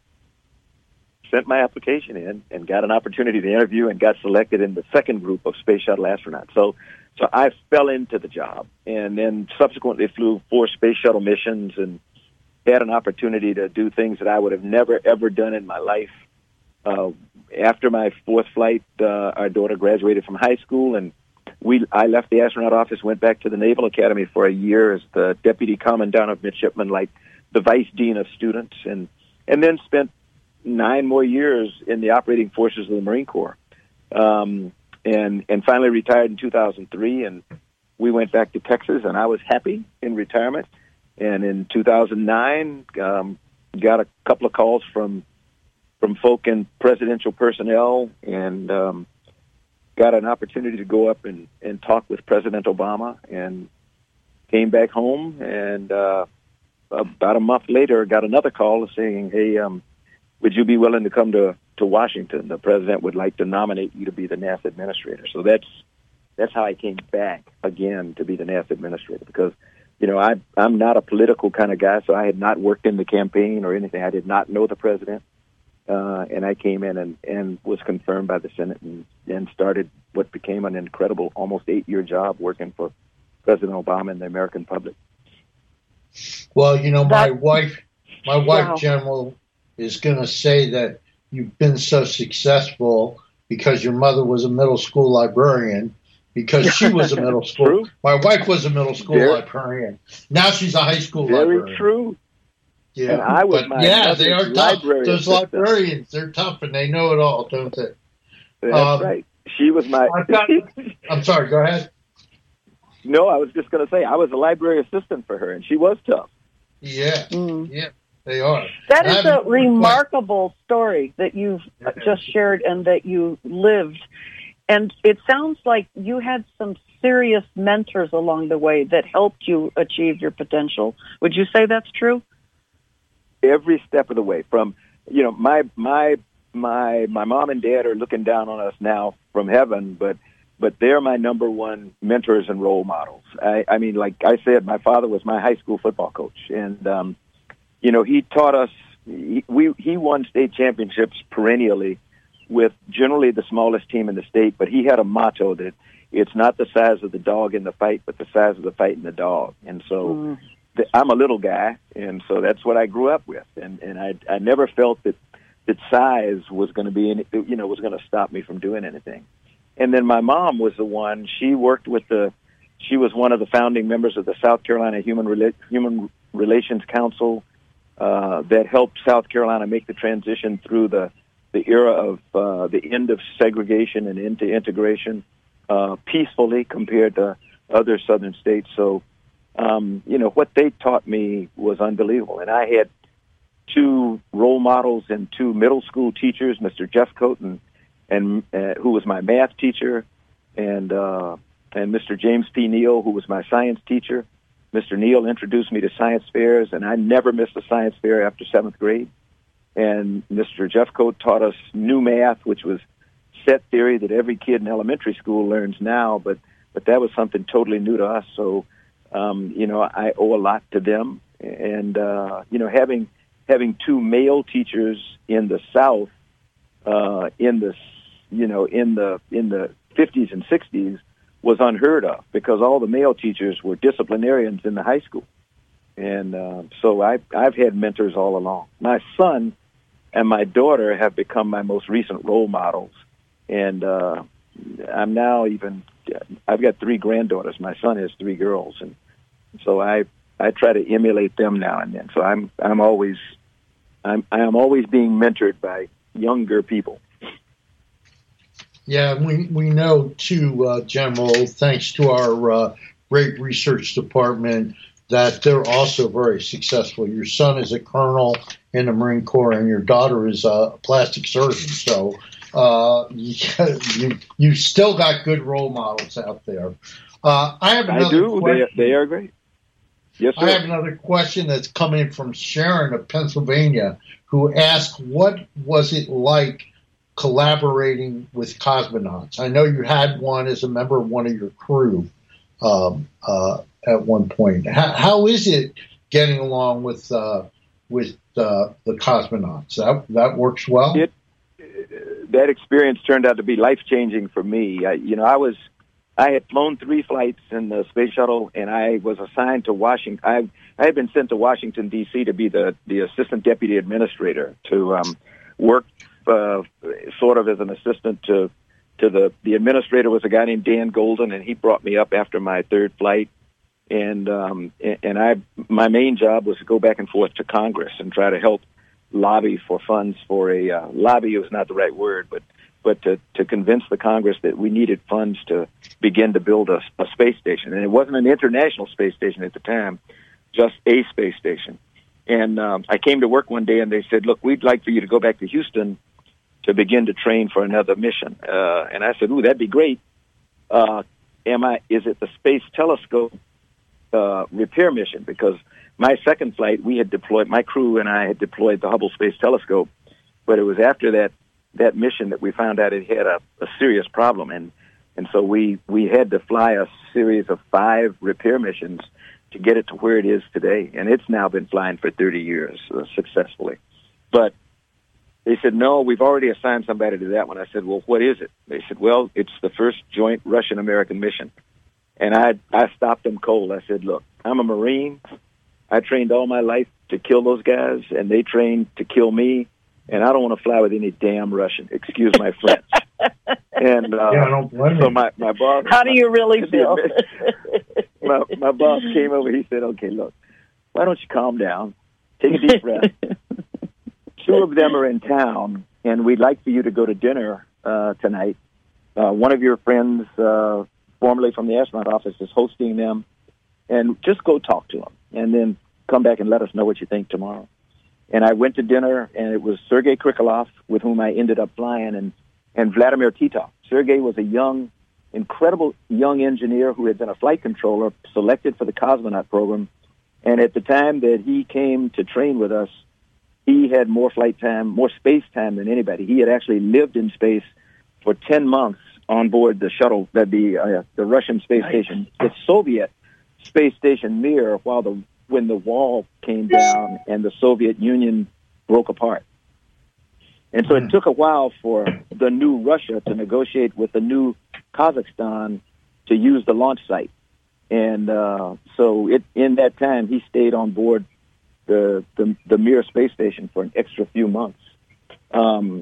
sent my application in and got an opportunity to interview and got selected in the second group of space shuttle astronauts. So so I fell into the job and then subsequently flew four space shuttle missions and had an opportunity to do things that I would have never, ever done in my life. Uh, after my fourth flight, uh, our daughter graduated from high school, and we I left the astronaut office, went back to the Naval Academy for a year as the Deputy Commandant of Midshipmen, like the Vice Dean of Students, and, and then spent nine more years in the operating forces of the Marine Corps, um, and, and finally retired in two thousand three, and we went back to Texas, and I was happy in retirement. And in two thousand nine, um, got a couple of calls from from folk in presidential personnel and um, got an opportunity to go up and, and talk with President Obama, and came back home. And uh, about a month later, got another call saying, hey, um, would you be willing to come to, to Washington? The president would like to nominate you to be the NASA administrator. So that's that's how I came back again to be the NASA administrator, because you know, I, I'm not a political kind of guy, so I had not worked in the campaign or anything. I did not know the president, uh, and I came in and, and was confirmed by the Senate and, and started what became an incredible, almost eight-year job working for President Obama and the American public. Well, you know, my That, wife, my wife, wow. General, is going to say that you've been so successful because your mother was a middle school librarian. Because she was a middle school. True. My wife was a middle school Very, librarian. Now she's a high school very librarian. Very true. Yeah, and I was but my yeah, they are tough. Those assistant. librarians, they're tough, and they know it all, don't they? That's um, right. She was my. I've got, I'm sorry. Go ahead. No, I was just going to say I was a library assistant for her, and she was tough. Yeah, Mm. yeah, they are. That And is I a remarkable story that you've just shared and that you lived. And it sounds like you had some serious mentors along the way that helped you achieve your potential. Would you say that's true? Every step of the way. From, you know, my my my my mom and dad are looking down on us now from heaven, but but they're my number one mentors and role models. I, I mean, like I said, my father was my high school football coach, and um, you know, he taught us. He, we he won state championships perennially with generally the smallest team in the state, but he had a motto that it's not the size of the dog in the fight, but the size of the fight in the dog. And so mm. th- I'm a little guy, and so that's what I grew up with. And, and I, I never felt that, that size was going to be, any, you know, was going to stop me from doing anything. And then my mom was the one, she worked with the, she was one of the founding members of the South Carolina Human, Rela- Human Relations Council uh, that helped South Carolina make the transition through the the era of uh, the end of segregation and into integration uh, peacefully compared to other southern states. So, um, you know, what they taught me was unbelievable. And I had two role models and two middle school teachers, Mister Jeff Coaten, and uh, who was my math teacher, and uh, and Mister James P. Neal, who was my science teacher. Mister Neal introduced me to science fairs, and I never missed a science fair after seventh grade. And Mister Jeffcoat taught us new math, which was set theory that every kid in elementary school learns now, but, but that was something totally new to us. So, um, you know, I owe a lot to them. And, uh, you know, having having two male teachers in the South uh, in the, you know, in the in the fifties and sixties was unheard of because all the male teachers were disciplinarians in the high school. And uh, so I, I've had mentors all along. My son and my daughter have become my most recent role models. And uh, I'm now even, I've got three granddaughters. My son has three girls. And so I I try to emulate them now and then. So I'm I'm always, I'm I am always being mentored by younger people. Yeah, we we know too, uh, General, thanks to our uh, great research department, that they're also very successful. Your son is a colonel in the Marine Corps, and your daughter is a plastic surgeon. So uh, you, you you still got good role models out there. Uh, I have another I do. question. They, they are great. Yes, sir. I have another question that's coming from Sharon of Pennsylvania, who asked, "What was it like collaborating with cosmonauts?" I know you had one as a member of one of your crew um, uh, at one point. How, how is it getting along with uh, with uh, the cosmonauts? That that works well. It, that experience turned out to be life changing for me. I, you know, I was I had flown three flights in the space shuttle, and I was assigned to Washington. I I had been sent to Washington D C to be the the assistant deputy administrator to um, work. Uh, sort of as an assistant to to the the administrator was a guy named Dan Golden, and he brought me up after my third flight, and um, and I my main job was to go back and forth to Congress and try to help lobby for funds for a uh, lobby was not the right word, but but to to convince the Congress that we needed funds to begin to build a, a space station, and it wasn't an international space station at the time, just a space station. And um, I came to work one day, and they said, "Look, we'd like for you to go back to Houston to begin to train for another mission." Uh, and I said, "Ooh, that'd be great. Uh, am I? Is it the Space Telescope uh, repair mission?" Because my second flight, we had deployed, my crew and I had deployed the Hubble Space Telescope, but it was after that that mission that we found out it had a, a serious problem, and and so we we had to fly a series of five repair missions to get it to where it is today, and it's now been flying for thirty years uh, successfully, but. They said, "No, we've already assigned somebody to that one." I said, "Well, what is it?" They said, "Well, it's the first joint Russian-American mission." And I I stopped them cold. I said, "Look, I'm a Marine. I trained all my life to kill those guys, and they trained to kill me, and I don't want to fly with any damn Russian. Excuse my French." And uh, yeah, I don't blame so you. my, my boss... How do you really feel? my, my boss came over. He said, "Okay, look, why don't you calm down, take a deep breath. Two of them are in town, and we'd like for you to go to dinner uh, tonight. Uh, one of your friends, uh, formerly from the astronaut office, is hosting them, and just go talk to them, and then come back and let us know what you think tomorrow." And I went to dinner, and it was Sergei Krikalev, with whom I ended up flying, and, and Vladimir Titov. Sergei was a young, incredible young engineer who had been a flight controller, selected for the cosmonaut program, and at the time that he came to train with us, he had more flight time, more space time than anybody. He had actually lived in space for ten months on board the shuttle, that the uh, the Russian space nice. station, the Soviet space station Mir, while the when the wall came down and the Soviet Union broke apart. And so it took a while for the new Russia to negotiate with the new Kazakhstan to use the launch site. And uh, so it, in that time, he stayed on board the, the, the Mir space station for an extra few months. Um,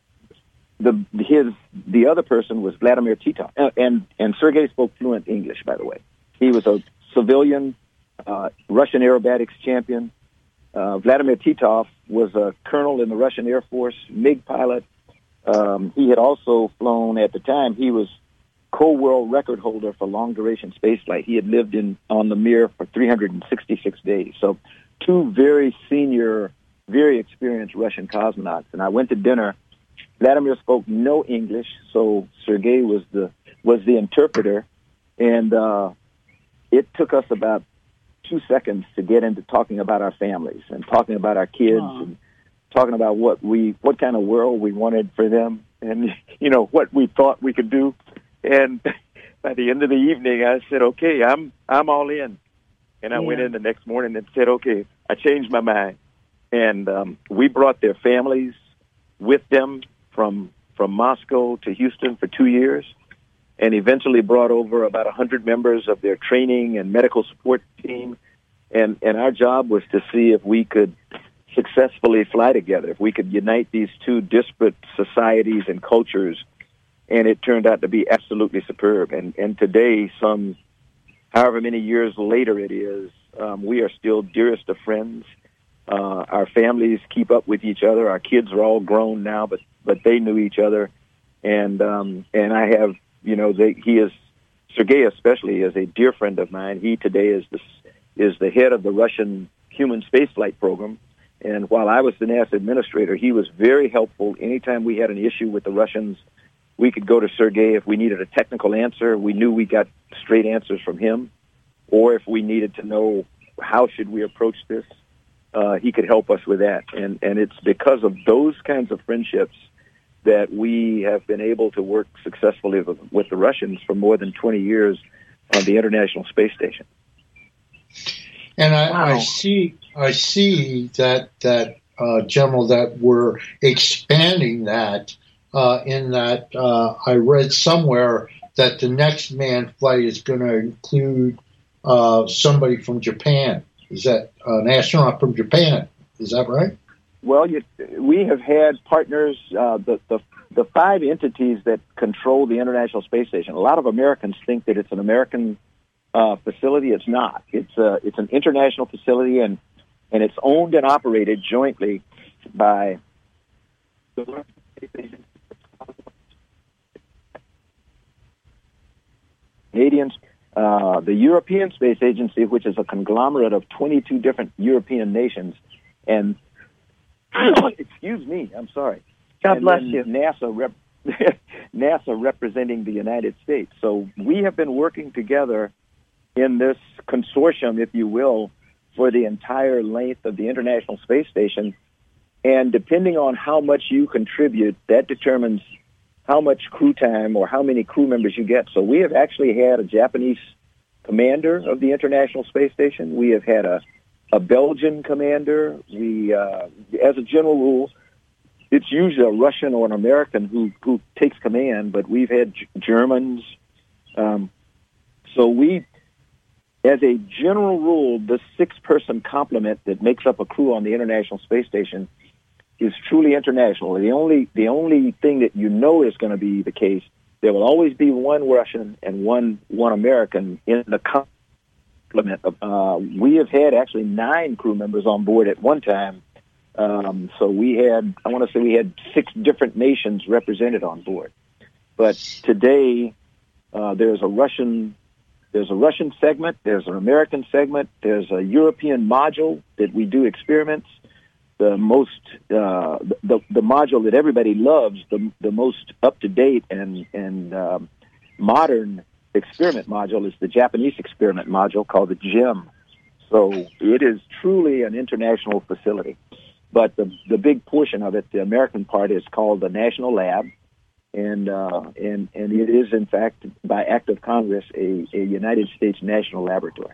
the his the other person was Vladimir Titov, and, and and Sergei spoke fluent English, by the way. He was a civilian uh, Russian aerobatics champion. Uh, Vladimir Titov was a colonel in the Russian Air Force, MiG pilot. Um, he had also flown, at the time, he was co-world record holder for long-duration spaceflight. He had lived in on the Mir for three hundred sixty-six days. So two very senior, very experienced Russian cosmonauts. And I went to dinner. Vladimir spoke no English, so Sergei was the was the interpreter. And uh, it took us about two seconds to get into talking about our families and talking about our kids Aww. and talking about what we, what kind of world we wanted for them and, you know, what we thought we could do. And by the end of the evening, I said, okay, I'm, I'm all in. And I yeah. went in the next morning and said, okay, I changed my mind. And um, we brought their families with them from, from Moscow to Houston for two years. And eventually brought over about one hundred members of their training and medical support team. And, and our job was to see if we could successfully fly together, if we could unite these two disparate societies and cultures. And it turned out to be absolutely superb. And, and today, some however many years later it is, um, we are still dearest of friends. Uh, our families keep up with each other. Our kids are all grown now, but but they knew each other. And um, and I have, you know, they, he is, Sergei especially is a dear friend of mine. He today is the, is the head of the Russian human spaceflight program. And while I was the NASA administrator, he was very helpful. Anytime we had an issue with the Russians, we could go to Sergei. If we needed a technical answer, we knew we got straight answers from him. Or if we needed to know how should we approach this, uh, he could help us with that. And, and it's because of those kinds of friendships that we have been able to work successfully with, with the Russians for more than twenty years on the International Space Station. And I, Wow. I see, I see that that uh, General, that we're expanding that. Uh, in that, uh, I read somewhere that the next manned flight is going to include uh, somebody from Japan. Is that uh, an astronaut from Japan? Is that right? Well, you, we have had partners, uh, the, the the five entities that control the International Space Station. A lot of Americans think that it's an American uh, facility. It's not. It's a, it's an international facility, and and it's owned and operated jointly by the Canadians, uh, the European Space Agency, which is a conglomerate of twenty-two different European nations, and excuse me, I'm sorry. God and bless then you. NASA, rep- NASA representing the United States. So we have been working together in this consortium, if you will, for the entire length of the International Space Station. And depending on how much you contribute, that determines how much crew time or how many crew members you get. So we have actually had a Japanese commander of the International Space Station. We have had a a Belgian commander. We, uh, as a general rule, it's usually a Russian or an American who, who takes command, but we've had G- Germans. Um, so we, as a general rule, the six-person complement that makes up a crew on the International Space Station is truly international. The only, the only thing that you know is going to be the case, there will always be one Russian and one, one American in the complement. Uh, we have had actually nine crew members on board at one time. Um, so we had, I want to say we had six different nations represented on board. But today, uh, there's a Russian, there's a Russian segment, there's an American segment, there's a European module that we do experiments. The most, uh, the the module that everybody loves, the the most up to date and and um, modern experiment module is the Japanese experiment module called the JEM. So it is truly an international facility. But the the big portion of it, the American part, is called the National Lab, and uh, and and it is in fact, by act of Congress, a, a United States national laboratory.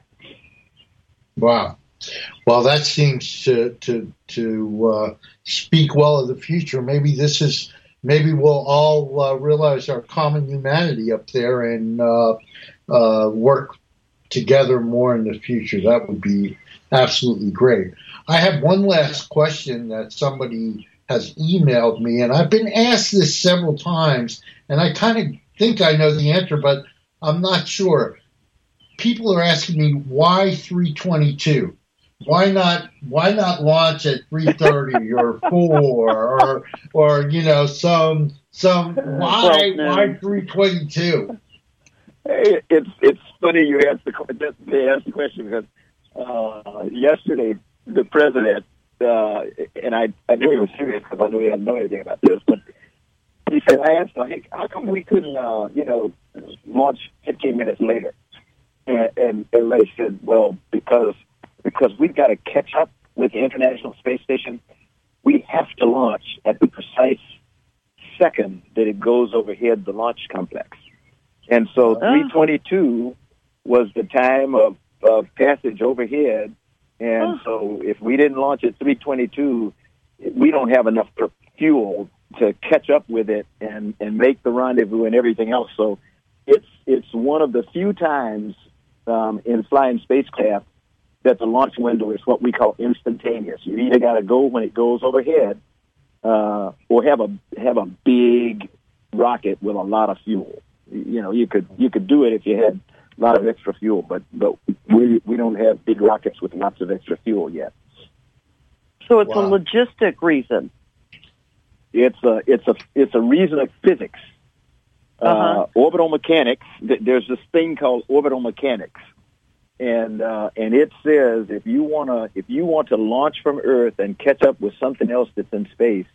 Wow. Well, that seems to to to uh, speak well of the future. Maybe this is. Maybe we'll all uh, realize our common humanity up there and uh, uh, work together more in the future. That would be absolutely great. I have one last question that somebody has emailed me, and I've been asked this several times, and I kind of think I know the answer, but I'm not sure. People are asking me, why three twenty-two? Why not? Why not launch at three thirty or four or or you know some some why why three twenty-two? Hey, it's it's funny you asked the they asked the question because uh, yesterday the president uh, and I I knew he was serious because I knew he hadn't known anything about this, but he said, I asked him, hey, how come we couldn't uh, you know launch fifteen minutes later? And and, and they said, well, because. Because we've got to catch up with the International Space Station. We have to launch at the precise second that it goes overhead the launch complex. And so three twenty-two was the time of, of passage overhead. And so if we didn't launch at three twenty-two, we don't have enough fuel to catch up with it and, and make the rendezvous and everything else. So it's, it's one of the few times um, in flying spacecraft that the launch window is what we call instantaneous. You either got to go when it goes overhead, uh, or have a have a big rocket with a lot of fuel. You know, you could you could do it if you had a lot of extra fuel, but but we we don't have big rockets with lots of extra fuel yet. So it's Wow. a logistic reason. It's a it's a it's a reason of physics. Uh, Uh-huh. orbital mechanics. th- There's this thing called orbital mechanics, and uh, and it says if you wanna if you want to launch from Earth and catch up with something else that's in space,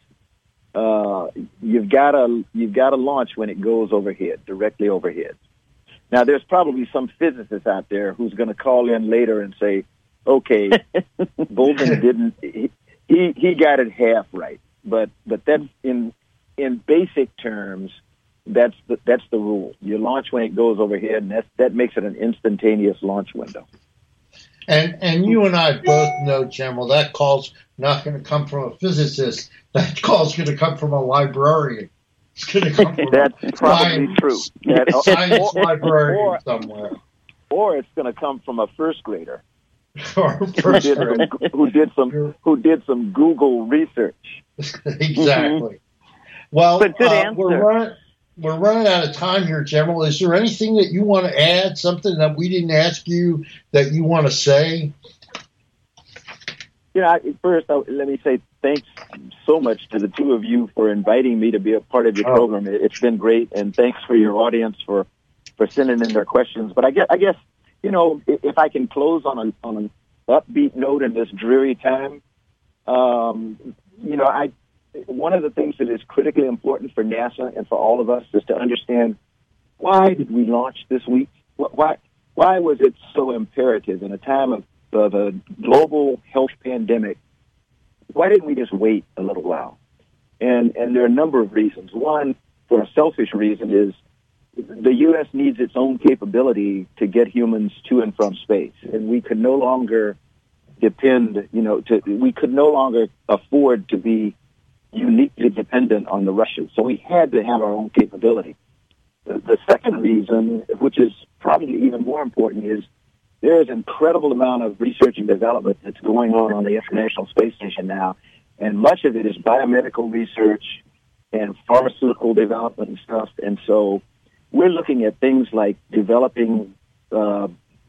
uh, you've gotta you've gotta launch when it goes overhead, directly overhead. Now, there's probably some physicist out there who's going to call in later and say, "Okay, Bolden didn't he, he he got it half right," but but that's in in basic terms. That's the, that's the rule. You launch when it goes overhead, and that that makes it an instantaneous launch window. And and you and I both know, General, that call's not going to come from a physicist. That call's going to come from a librarian. It's going to come from That's a probably science, true. That, science or, librarian or, somewhere. or it's going to come from a first grader Or who first did, grade. some, who did some who did some Google research. Exactly. Well, But good uh, answer. we're running we're running out of time here, General. Is there anything that you want to add? Something that we didn't ask you that you want to say? You know, I, first, I, let me say thanks so much to the two of you for inviting me to be a part of your Oh. program. It, it's been great, and thanks for your audience for, for sending in their questions. But I guess, I guess, you know, if, if I can close on a, on an upbeat note in this dreary time, um, you know, I one of the things that is critically important for NASA and for all of us is to understand why did we launch this week? Why why was it so imperative in a time of, of a global health pandemic? Why didn't we just wait a little while? And and there are a number of reasons. One, for a selfish reason, is the U S needs its own capability to get humans to and from space, and we could no longer depend. You know, to we could no longer afford to be uniquely dependent on the Russians. So we had to have our own capability. The, the second reason, which is probably even more important, is there is an incredible amount of research and development that's going on on the International Space Station now, and much of it is biomedical research and pharmaceutical development and stuff. And so we're looking at things like developing uh,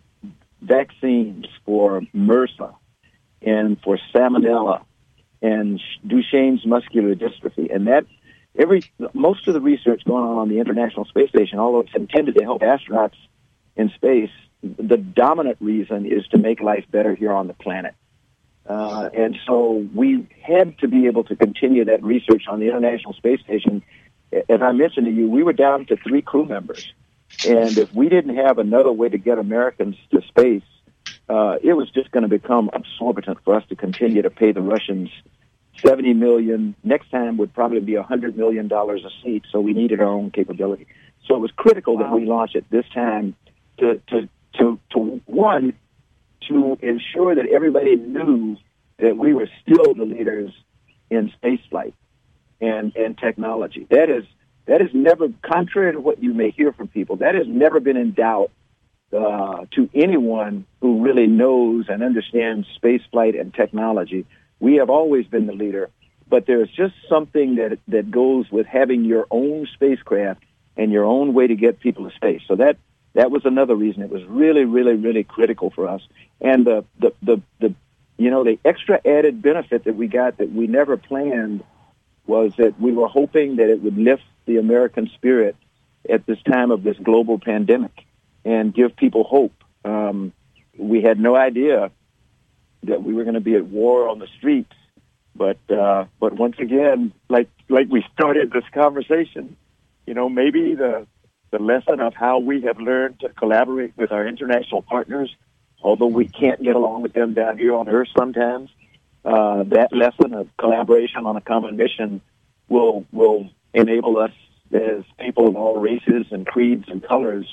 vaccines for MRSA and for Salmonella and Duchenne's muscular dystrophy, and that every most of the research going on on the International Space Station, although it's intended to help astronauts in space, the dominant reason is to make life better here on the planet. Uh, and so we had to be able to continue that research on the International Space Station. As I mentioned to you, we were down to three crew members, and if we didn't have another way to get Americans to space, uh, it was just going to become absorbent for us to continue to pay the Russians seventy million dollars. Next time would probably be one hundred million dollars a seat, so we needed our own capability. So it was critical wow. that we launch at this time to, to, to, to, one, to ensure that everybody knew that we were still the leaders in spaceflight and, and technology. That is, that is never, contrary to what you may hear from people, that has never been in doubt uh, to anyone who really knows and understands spaceflight and technology. We have always been the leader, but there's just something that that goes with having your own spacecraft and your own way to get people to space. So that that was another reason it was really, really, really critical for us. And the the the, the you know the extra added benefit that we got that we never planned was that we were hoping that it would lift the American spirit at this time of this global pandemic and give people hope. Um, we had no idea that we were going to be at war on the streets. But uh, but once again, like like we started this conversation, you know, maybe the the lesson of how we have learned to collaborate with our international partners, although we can't get along with them down here on Earth sometimes, uh, that lesson of collaboration on a common mission will will enable us as people of all races and creeds and colors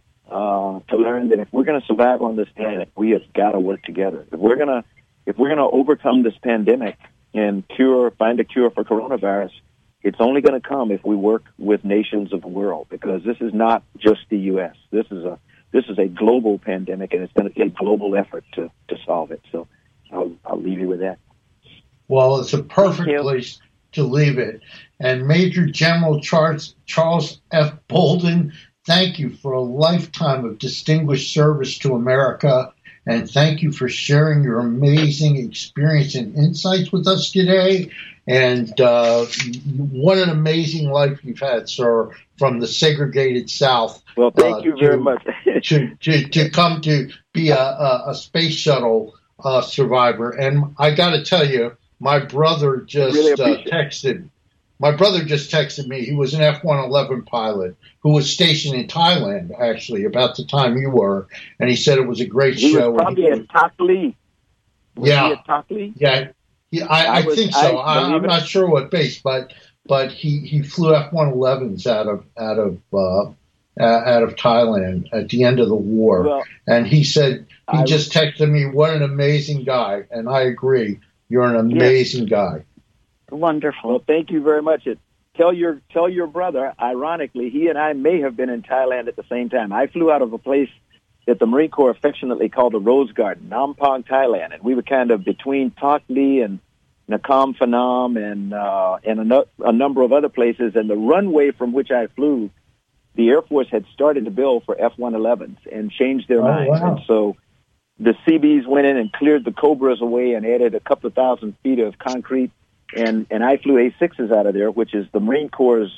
Uh, to learn that if we're going to survive on this planet, we have got to work together. If we're going to, if we're going to overcome this pandemic and cure, find a cure for coronavirus, it's only going to come if we work with nations of the world, because this is not just the U S. This is a, this is a global pandemic, and it's going to take global effort to, to solve it. So I'll, I'll leave you with that. Well, it's a perfect place to leave it. And Major General Charles, Charles F. Bolden, thank you for a lifetime of distinguished service to America And thank you for sharing your amazing experience and insights with us today. And uh, what an amazing life you've had, sir, from the segregated South. Well, thank uh, you very to, much. to, to, to come to be a, a, a space shuttle uh, survivor. And I got to tell you, my brother just Really uh, appreciate it. texted. My brother just texted me. He was an F one eleven pilot who was stationed in Thailand, actually, about the time you were. And he said it was a great He show. was probably at Tak Lee. Was Yeah. he at Tak Lee? Yeah, yeah, I, I I was- think so. I I, I'm believe it. not sure what base, but but he, he flew F one elevens out of out of uh, uh, out of Thailand at the end of the war, Well, and he said he I- just texted me, "What an amazing guy!" And I agree, you're an amazing guy. Wonderful. Well, thank you very much. It, tell your tell your brother. Ironically, he and I may have been in Thailand at the same time. I flew out of a place that the Marine Corps affectionately called the Rose Garden, Nampong, Thailand, and we were kind of between Tak Lee and Nakhon Phanom and uh, and a, no, a number of other places. And the runway from which I flew, the Air Force had started to build for F one elevens and changed their Oh, minds. wow. And so the C Bs went in and cleared the Cobras away and added a couple of thousand feet of concrete. And, and I flew A sixes out of there, which is the Marine Corps'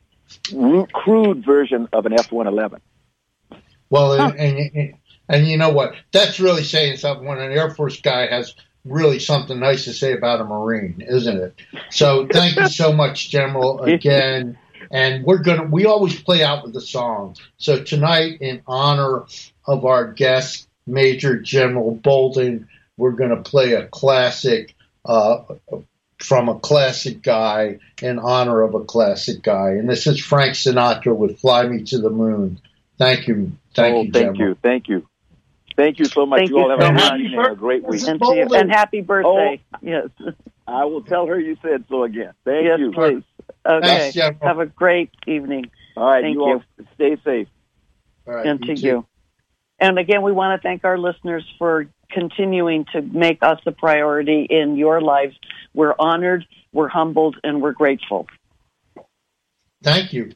ru- crude version of an F one eleven. Well, and, and and you know what? That's really saying something when an Air Force guy has really something nice to say about a Marine, isn't it? So thank you so much, General, again. And we're gonna we always play out with the song. So tonight, in honor of our guest, Major General Bolden, we're gonna play a classic uh, from a classic guy in honor of a classic guy. And this is Frank Sinatra with "Fly Me to the Moon." Thank you, thank oh, you, thank General. you, thank you, thank you so much. Thank you all you have so a much. great evening and a great week. Happy And, to you, and happy birthday. Yes. I will tell her you said so again. Thank yes, you. please. Okay. Thanks, General. Have a great evening. All right, Thank you all stay safe. All right, And to too. you. And again, we want to thank our listeners for continuing to make us a priority in your lives. We're honored, we're humbled, and we're grateful. Thank you.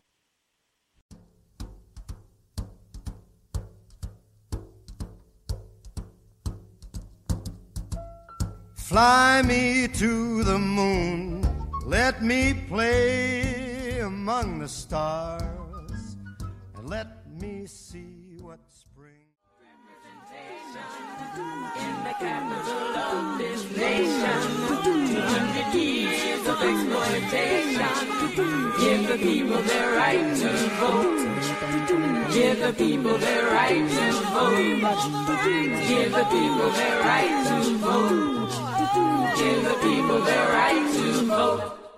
Fly me to the moon, let me play among the stars, and let me see what spring. In the capital of this nation, two hundred years of exploitation. Give the people their right to vote. Give the people their right to vote. Give the people their right to vote. Give the people their right to vote.